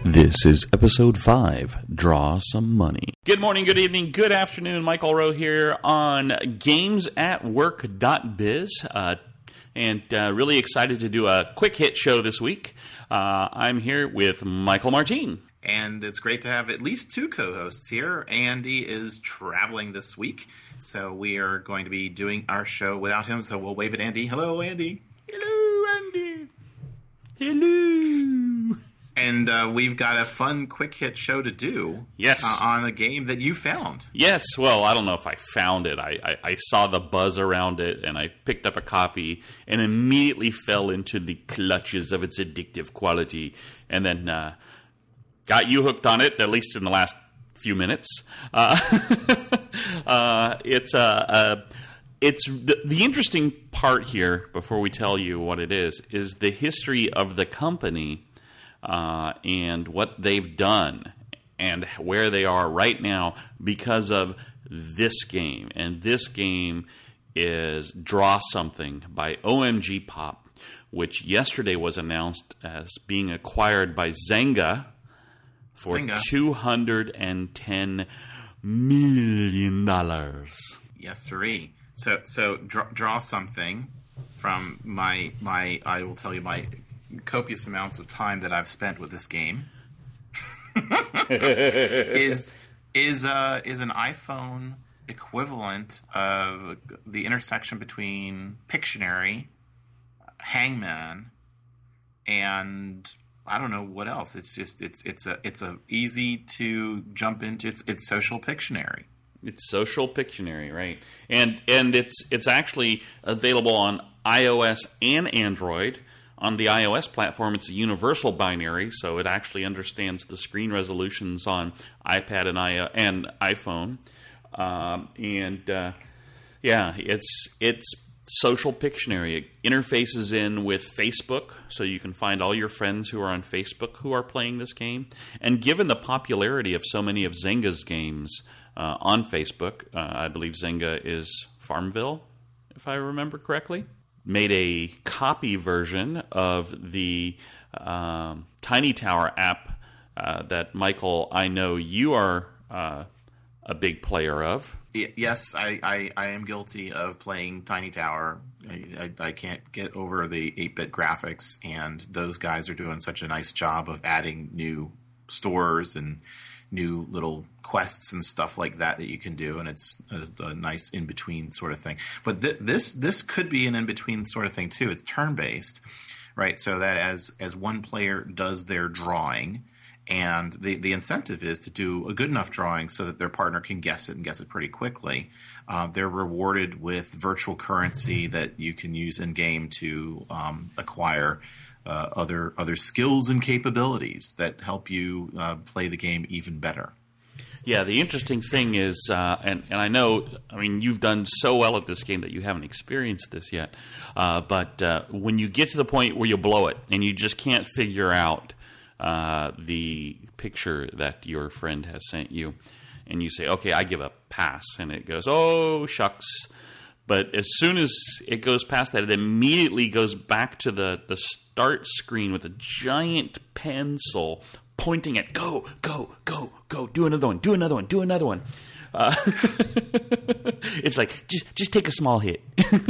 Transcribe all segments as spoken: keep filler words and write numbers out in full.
This is episode five, Draw Some Money. Good morning, good evening, good afternoon. Michael Rowe here on games at work dot biz. Uh, and uh, really excited to do a quick hit show this week. Uh, I'm here with Michael Martin. And it's great to have at least two co-hosts here. Andy is traveling this week, so we are going to be doing our show without him. So we'll wave at Andy. Hello, Andy. Hello, Andy. Hello. And uh, we've got a fun, quick hit show to do. Yes. Uh, on a game that you found. Yes. Well, I don't know if I found it. I, I, I saw the buzz around it, and I picked up a copy and immediately fell into the clutches of its addictive quality. And then uh, got you hooked on it, at least in the last few minutes. Uh, uh, it's a... Uh, uh, It's the, the interesting part here, before we tell you what it is, is the history of the company uh, and what they've done and where they are right now because of this game. And this game is Draw Something by O M G Pop, which yesterday was announced as being acquired by Zynga for Zynga. two hundred ten million dollars. Yes, sirree. So, so draw, draw something from my my. I will tell you my copious amounts of time that I've spent with this game. is is uh is an iPhone equivalent of the intersection between Pictionary, Hangman, and I don't know what else. It's just it's it's a it's a easy to jump into. It's it's social Pictionary. It's social Pictionary, right? And and it's it's actually available on iOS and Android. On the iOS platform, it's a universal binary, so it actually understands the screen resolutions on iPad and i and iPhone. Um, and uh, yeah, it's it's social Pictionary. It interfaces in with Facebook, so you can find all your friends who are on Facebook who are playing this game. And given the popularity of so many of Zynga's games Uh, on Facebook, uh, I believe Zynga is Farmville, if I remember correctly, made a copy version of the um, Tiny Tower app uh, that, Michael, I know you are uh, a big player of. Yes, I, I, I am guilty of playing Tiny Tower. I, I, I can't get over the eight-bit graphics, and those guys are doing such a nice job of adding new stores and new little quests and stuff like that that you can do, and it's a, a nice in-between sort of thing. But th- this this could be an in-between sort of thing too. It's turn-based, right? So that as as one player does their drawing, and the, the incentive is to do a good enough drawing so that their partner can guess it and guess it pretty quickly. Uh, they're rewarded with virtual currency that you can use in-game to um, acquire Uh, other other skills and capabilities that help you uh, play the game even better. Yeah, the interesting thing is, uh, and, and I know, I mean, you've done so well at this game that you haven't experienced this yet, uh, but uh, when you get to the point where you blow it and you just can't figure out uh, the picture that your friend has sent you, and you say, okay, I give a pass, and it goes, oh, shucks. But as soon as it goes past that, it immediately goes back to the, the start screen with a giant pencil pointing at go, go, go, go, do another one, do another one, do another one. Uh, it's like, just just take a small hit.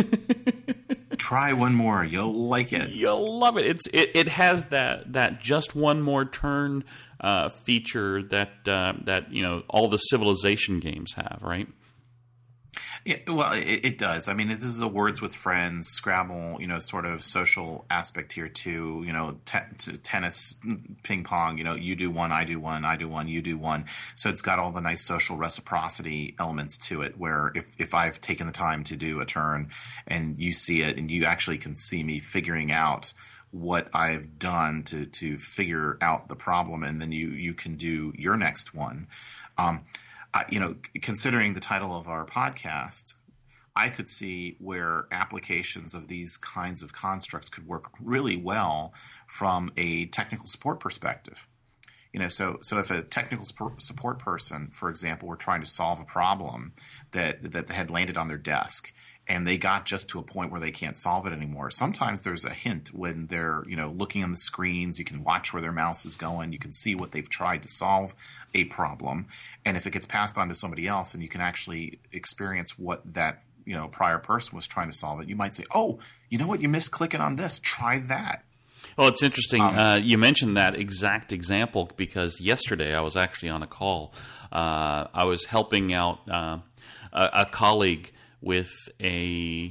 Try one more. You'll like it. You'll love it. It's It, it has that, that just one more turn uh, feature that, uh, that you know all the Civilization games have, right? Yeah, well, it, it does. I mean, this is a Words with Friends, Scrabble, you know, sort of social aspect here too. You know, te- t- tennis, ping pong. You know, you do one, I do one, I do one, you do one. So it's got all the nice social reciprocity elements to it. Where if if I've taken the time to do a turn, and you see it, and you actually can see me figuring out what I've done to to figure out the problem, and then you you can do your next one. Um, I, you know, considering the title of our podcast, I could see where applications of these kinds of constructs could work really well from a technical support perspective. You know, so so if a technical support person, for example, were trying to solve a problem that that had landed on their desk, and they got just to a point where they can't solve it anymore. Sometimes there's a hint when they're, you know, looking on the screens. You can watch where their mouse is going. You can see what they've tried to solve a problem. And if it gets passed on to somebody else and you can actually experience what that, you know, prior person was trying to solve it, you might say, oh, you know what? You missed clicking on this. Try that. Well, it's interesting. Um, uh, you mentioned that exact example because yesterday I was actually on a call. Uh, I was helping out uh, a, a colleague with a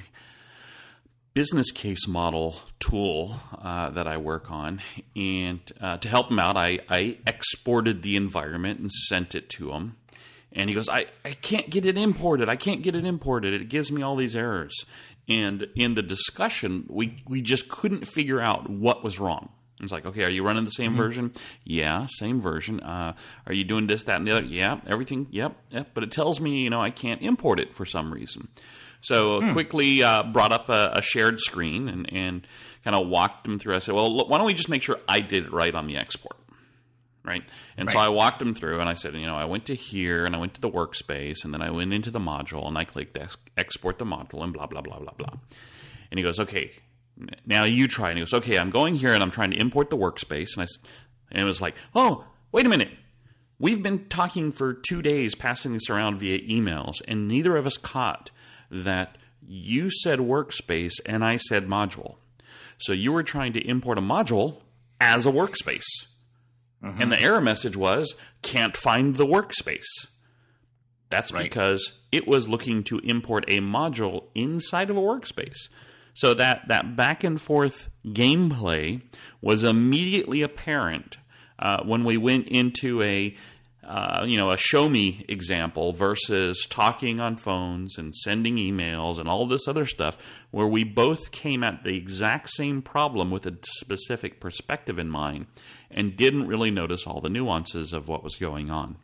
business case model tool uh, that I work on. And uh, to help him out, I, I exported the environment and sent it to him. And he goes, I, I can't get it imported. I can't get it imported. It gives me all these errors. And in the discussion, we, we just couldn't figure out what was wrong. It's like, okay, are you running the same mm-hmm. version? Yeah, same version. Uh, are you doing this, that, and the other? Yeah, everything, yep, yep. But it tells me, you know, I can't import it for some reason. So mm. quickly uh, brought up a, a shared screen and, and kind of walked them through. I said, well, look, why don't we just make sure I did it right on the export? Right. And right. so I walked him through and I said, you know, I went to here and I went to the workspace and then I went into the module and I clicked ex- export the module and blah, blah, blah, blah, blah. And he goes, okay, now you try. And he goes, okay, I'm going here and I'm trying to import the workspace. And I and it was like, oh, wait a minute. We've been talking for two days, passing this around via emails, and neither of us caught that you said workspace and I said module. So you were trying to import a module as a workspace. Mm-hmm. And the error message was, can't find the workspace. That's right. Because it was looking to import a module inside of a workspace. So that, that back and forth gameplay was immediately apparent uh, when we went into a uh, you know a show me example versus talking on phones and sending emails and all this other stuff, where we both came at the exact same problem with a specific perspective in mind and didn't really notice all the nuances of what was going on.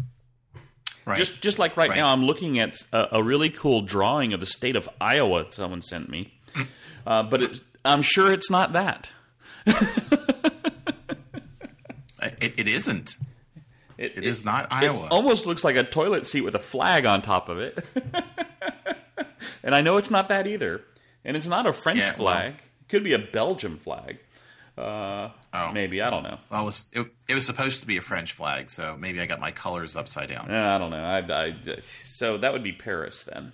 Right. Just just like right, right. now, I'm looking at a, a really cool drawing of the state of Iowa that someone sent me, uh, but it, I'm sure it's not that. it, it isn't. It, it, it is not Iowa. It almost looks like a toilet seat with a flag on top of it. And I know it's not that either. And it's not a French yeah, flag. Well, it could be a Belgian flag. Uh, oh. Maybe. I don't know. Well, it was, it, it was supposed to be a French flag, so maybe I got my colors upside down. I don't know. I, I, so that would be Paris then.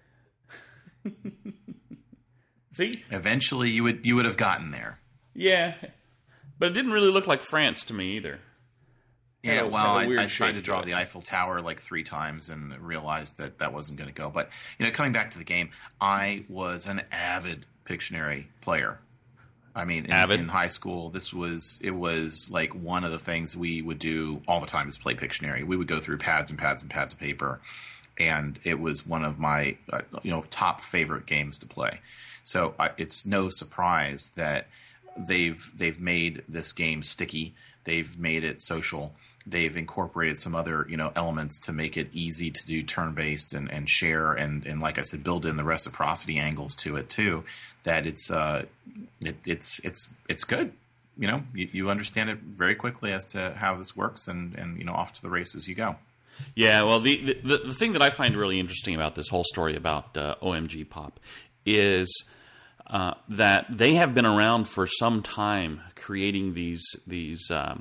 See? Eventually you would you would have gotten there. Yeah. But it didn't really look like France to me either. Yeah, well, I, I tried to draw the Eiffel Tower like three times and realized that that wasn't going to go. But, you know, coming back to the game, I was an avid Pictionary player. I mean, in, in high school, this was it was like one of the things we would do all the time is play Pictionary. We would go through pads and pads and pads of paper, and it was one of my uh, you know top favorite games to play. So uh, it's no surprise that they've they've made this game sticky. They've made it social. They've incorporated some other, you know, elements to make it easy to do turn-based and, and share and, and, like I said, build in the reciprocity angles to it too. That it's uh, it, it's it's it's good. You know, you, you understand it very quickly as to how this works, and, and you know, off to the races you go. Yeah, well, the the, the thing that I find really interesting about this whole story about uh, O M G Pop is uh, that they have been around for some time, creating these these. Um,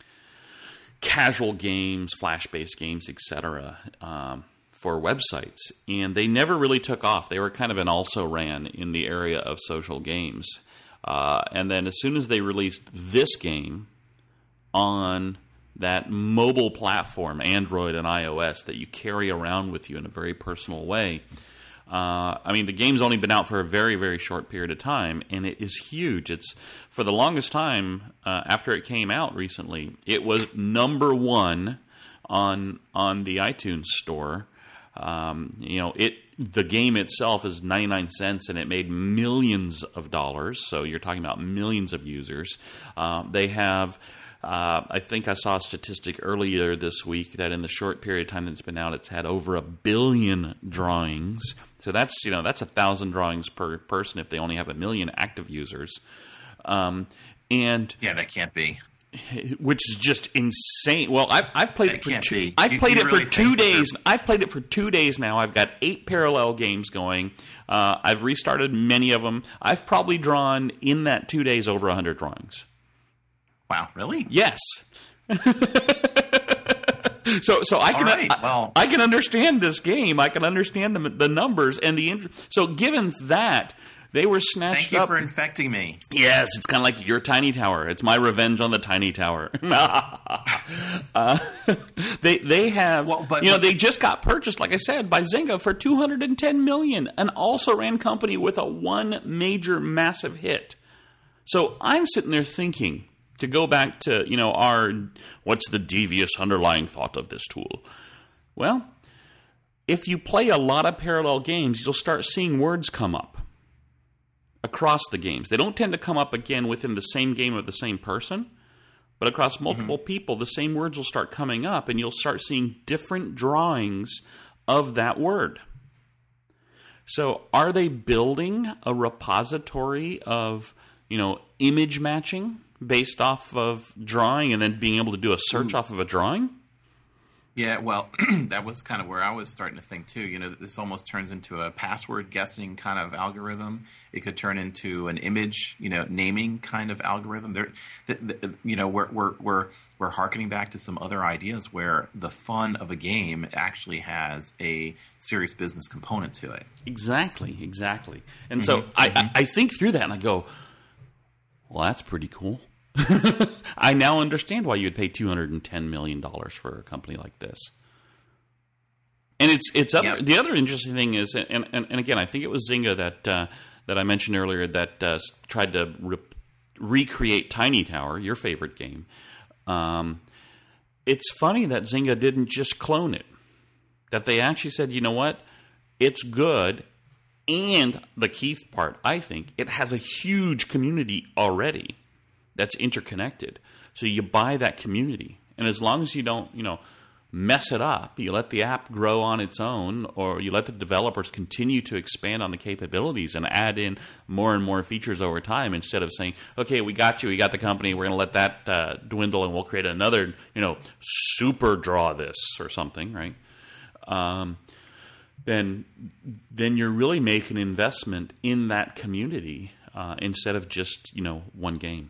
casual games, flash-based games, et cetera, um, for websites. And they never really took off. They were kind of an also-ran in the area of social games. Uh, and then as soon as they released this game on that mobile platform, Android and iOS, that you carry around with you in a very personal way, Uh, I mean, the game's only been out for a very, very short period of time, and it is huge. It's for the longest time uh, after it came out recently, it was number one on on the iTunes store. Um, you know, it the game itself is ninety-nine cents, and it made millions of dollars. So you're talking about millions of users. Uh, they have. Uh, I think I saw a statistic earlier this week that in the short period of time that it's been out, it's had over a billion drawings. So that's you know that's a thousand drawings per person if they only have a million active users. Um, and yeah, that can't be. which is just insane. Well, I've, I've played That it for can't two, be. I've You- played you it really for think two that they're- days. I've played it for two days now. I've got eight parallel games going. Uh, I've restarted many of them. I've probably drawn in that two days over one hundred drawings. Wow, really? Yes. So, so I can, right, I, well. I can understand this game. I can understand the the numbers and the int- so. Given that they were snatched Thank you up, for infecting me. yes, it's kind of like your Tiny Tower. It's my revenge on the Tiny Tower. uh, they they have, Well, but- you know, but- they just got purchased, like I said, by Zynga for two hundred and ten million, an also ran company with a one major massive hit. So I'm sitting there thinking, to go back to, you know, our, what's the devious underlying thought of this tool? Well, if you play a lot of parallel games, you'll start seeing words come up across the games. They don't tend to come up again within the same game of the same person, but across multiple mm-hmm. people, the same words will start coming up, and you'll start seeing different drawings of that word. So are they building a repository of, you know, image matching based off of drawing and then being able to do a search Ooh. off of a drawing? Yeah, well, that was kind of where I was starting to think too. You know, this almost turns into a password guessing kind of algorithm. It could turn into an image, you know, naming kind of algorithm. There, the, the, you know, we're we're we're we're harkening back to some other ideas where the fun of a game actually has a serious business component to it. Exactly, exactly. And mm-hmm. so I, mm-hmm. I I think through that and I go, well, that's pretty cool. I now understand why you would pay two hundred ten million dollars for a company like this. And it's it's other, yep. the other interesting thing is, and, and, and again, I think it was Zynga that uh, that I mentioned earlier that uh, tried to re- recreate Tiny Tower, your favorite game. Um, it's funny that Zynga didn't just clone it. That they actually said, you know what, it's good. And the key part, I think, it has a huge community already that's interconnected. So you buy that community. And as long as you don't, you know, mess it up, you let the app grow on its own, or you let the developers continue to expand on the capabilities and add in more and more features over time instead of saying, okay, we got you, we got the company, we're going to let that uh, dwindle and we'll create another, you know, super draw this or something, right? Um, then then you're really making an investment in that community uh, instead of just, you know, one game.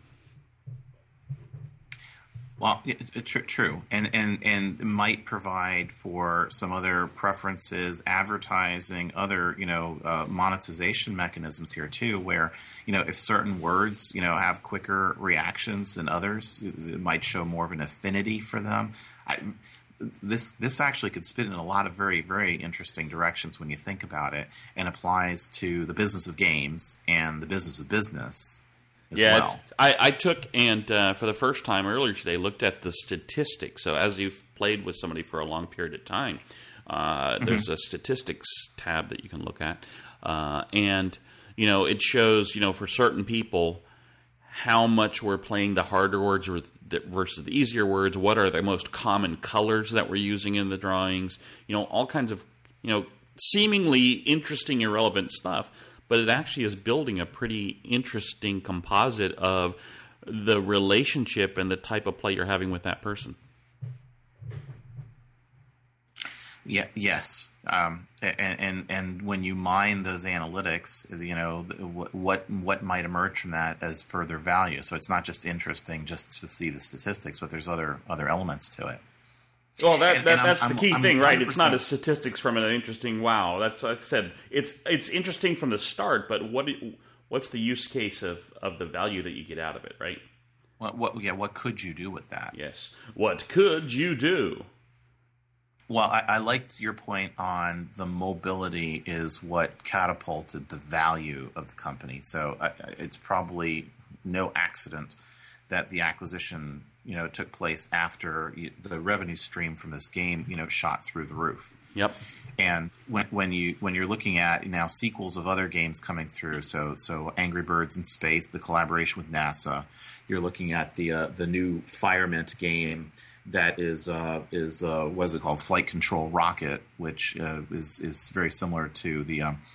Well, tr- true, and and and might provide for some other preferences, advertising, other you know uh, monetization mechanisms here too. Where you know if certain words you know have quicker reactions than others, it might show more of an affinity for them. I, this this actually could spin in a lot of very very interesting directions when you think about it, and applies to the business of games and the business of business. As yeah, well. I, I took and uh, for the first time earlier today looked at the statistics. So as you've played with somebody for a long period of time, uh, mm-hmm. there's a statistics tab that you can look at, uh, and you know it shows you know for certain people how much we're playing the harder words versus the easier words. What are the most common colors that we're using in the drawings? You know, all kinds of you know seemingly interesting, irrelevant stuff. But it actually is building a pretty interesting composite of the relationship and the type of play you're having with that person. Yeah. Yes. Um, and, and and when you mine those analytics, you know what what might emerge from that as further value. So it's not just interesting just to see the statistics, but there's other other elements to it. Well, that, and, that and that's I'm, the key I'm, thing, I'm right? It's not a statistics from an interesting wow. That's like I said. It's it's interesting from the start, but what what's the use case of, of the value that you get out of it, right? What what yeah? What could you do with that? Yes. What could you do? Well, I, I liked your point on the mobility is what catapulted the value of the company. So I, it's probably no accident that the acquisition, you know, took place after the revenue stream from this game, you know, shot through the roof. Yep. And when when you when you're looking at now sequels of other games coming through, so so Angry Birds in Space, the collaboration with NASA, you're looking at the uh, the new Firemint game that is uh, is uh, what is it called, Flight Control Rocket, which uh, is is very similar to the um,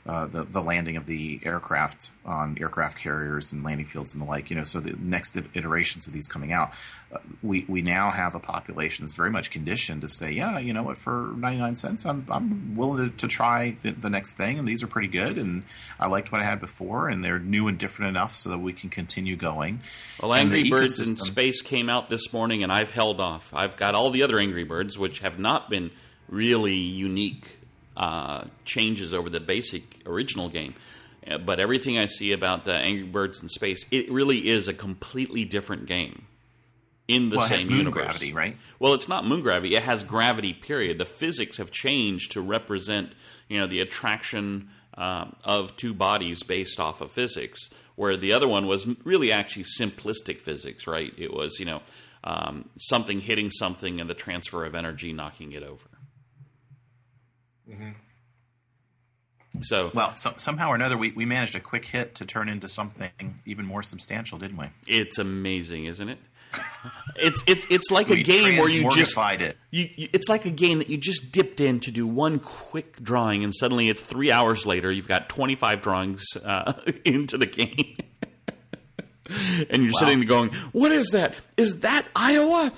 uh, the the landing of the aircraft on aircraft carriers and landing fields and the like. You know, so the next iterations of these coming out, uh, we we now have a population that's very much conditioned to say, yeah, you know what, for ninety-nine cents, I'm I'm willing to, to try the, the next thing, and these are pretty good, and I liked what I had before, and they're new and different enough so that we can continue going. Well, Angry Birds in Space came out this morning, and I've held off. I've got all the other Angry Birds, which have not been really unique uh, changes over the basic original game. Uh, but everything I see about the Angry Birds in Space, it really is a completely different game in the well, same it has moon universe. Gravity, right? Well, it's not moon gravity. It has gravity, period. The physics have changed to represent, you know, the attraction um, of two bodies based off of physics, where the other one was really actually simplistic physics, right? It was, you know, um, something hitting something and the transfer of energy knocking it over. Mm-hmm. So, well, so, somehow or another, we, we managed a quick hit to turn into something even more substantial, didn't we? It's amazing, isn't it? It's it's it's like we a game where you just it. You, you, it's like a game that you just dipped in to do one quick drawing, and suddenly it's three hours later. You've got twenty-five drawings uh, into the game, and you're wow. sitting there going, "What is that? Is that Iowa?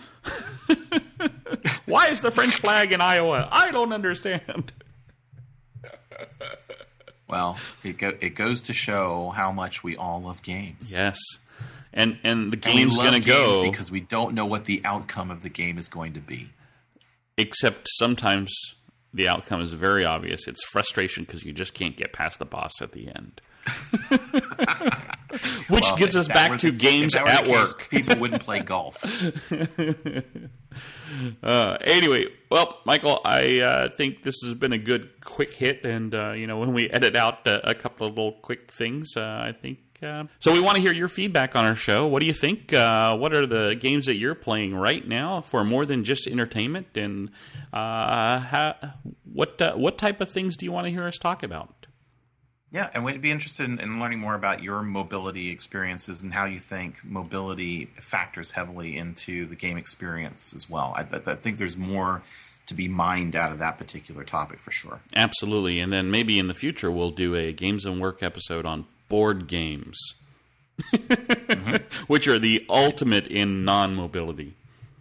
Why is the French flag in Iowa? I don't understand." Well, it go, it goes to show how much we all love games. Yes. And and the game's going to go because we don't know what the outcome of the game is going to be. Except sometimes the outcome is very obvious. It's frustration because you just can't get past the boss at the end. Which well, gets us back to the, games at work. Case, people wouldn't play golf. uh, anyway, well, Michael, I uh, think this has been a good quick hit, and uh, you know, when we edit out uh, a couple of little quick things, uh, I think. Uh, so we want to hear your feedback on our show. What do you think? Uh, what are the games that you're playing right now for more than just entertainment? And uh, how, what uh, what type of things do you want to hear us talk about? Yeah, and we'd be interested in, in learning more about your mobility experiences and how you think mobility factors heavily into the game experience as well. I, I think there's more to be mined out of that particular topic for sure. Absolutely, and then maybe in the future we'll do a Games and Work episode on board games, mm-hmm. which are the ultimate in non-mobility.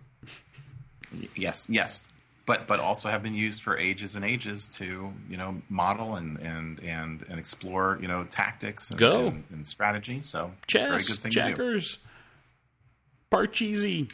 Yes, yes, but but also have been used for ages and ages to, you know, model and and and, and explore, you know, tactics and, Go. and, and strategy. So chess, very good thing checkers, to do. Parcheesi.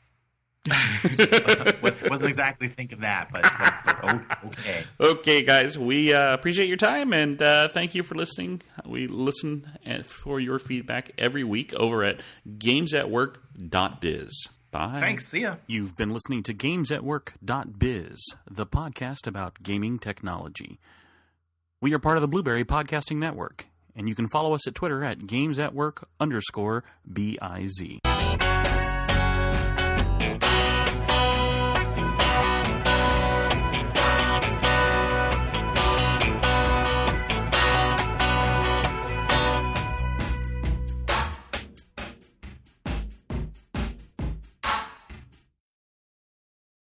Wasn't exactly thinking that, but, but, but oh, okay. Okay, guys, we uh, appreciate your time, and uh, thank you for listening. We listen for your feedback every week over at games at work dot biz. Bye. Thanks, see ya. You've been listening to games at work dot biz, the podcast about gaming technology. We are part of the Blueberry Podcasting Network, and you can follow us at Twitter at gamesatwork underscore B I Z.